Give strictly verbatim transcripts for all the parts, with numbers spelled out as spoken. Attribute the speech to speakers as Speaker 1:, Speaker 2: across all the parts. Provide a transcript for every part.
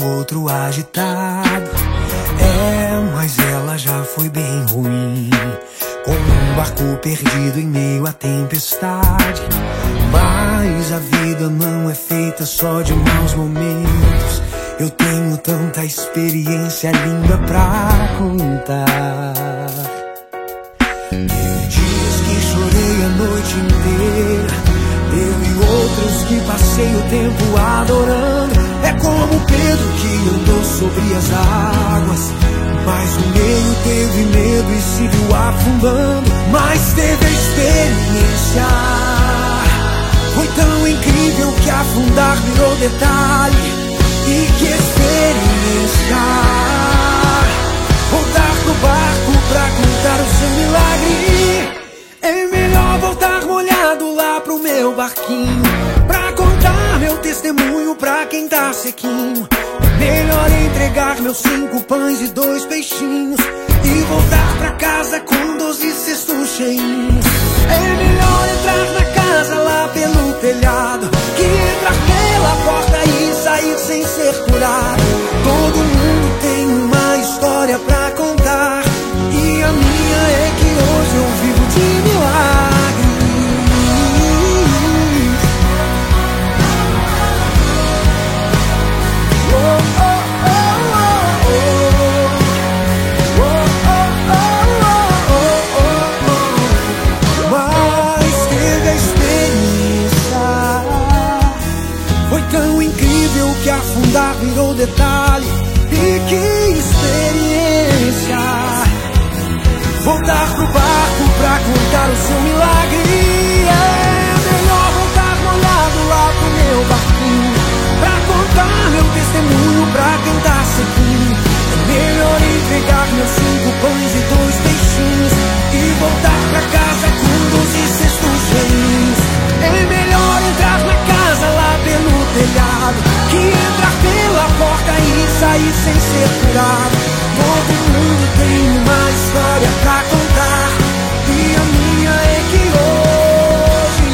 Speaker 1: o outro agitado. É, mas ela já foi bem ruim, como um barco perdido em meio à tempestade. Mas a vida não é feita só de maus momentos. Eu tenho tanta experiência linda pra contar. Teve dias que chorei a noite inteira, teve outros que passei o tempo adorando. É como Pedro que andou sobre as águas, mas o meio teve medo e se viu afundando. Mas teve a experiência, foi tão incrível que afundar virou detalhe. E que experiência, voltar pro barco pra contar o seu milagre. É melhor voltar molhado lá pro meu barquinho, pra contar meu testemunho pra quem tá sequinho. É melhor entregar meus cinco pães e dois peixinhos e voltar pra casa com doze cestos cheinhos. É melhor entrar na casa lá pelo telhado que entrar pela porta e sair sem ser curado. Todo mundo tem uma história pra contar, e a minha é que hoje eu vivo de milagre. Oh, oh, oh, oh, oh. Oh, oh, oh, oh, oh. Mas teve a experiência, foi tão incrível que afundar virou detalhe. E que experiência, voltar pro barco pra contar o seu milagre. É melhor voltar molhado lá pro meu barquinho, pra contar meu testemunho pra quem tá sequinho. É melhor entregar meus cinco pães e dois peixinhos e voltar pra casa com doze cestos cheios. É melhor entrar na casa lá pelo telhado que entrar pela porta e sair sem ser curado. Todo mundo tem uma história pra contar, e a minha é que hoje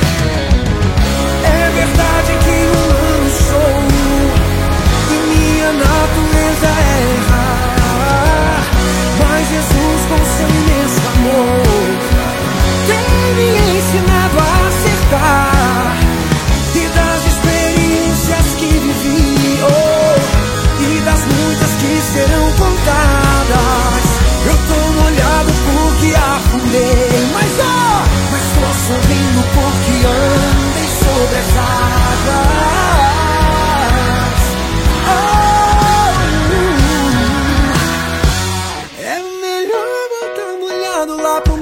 Speaker 1: é verdade que humano sou, e minha natureza é errar. Mas Jesus, com seu imenso amor, tem me ensinado a acertar. E das experiências que vivi, oh, e das muitas que serão contadas, eu tô molhado porque afundei, mas oh, mas tô sorrindo porque andei sobre as águas. Oh, uh, é melhor voltar molhado lá pro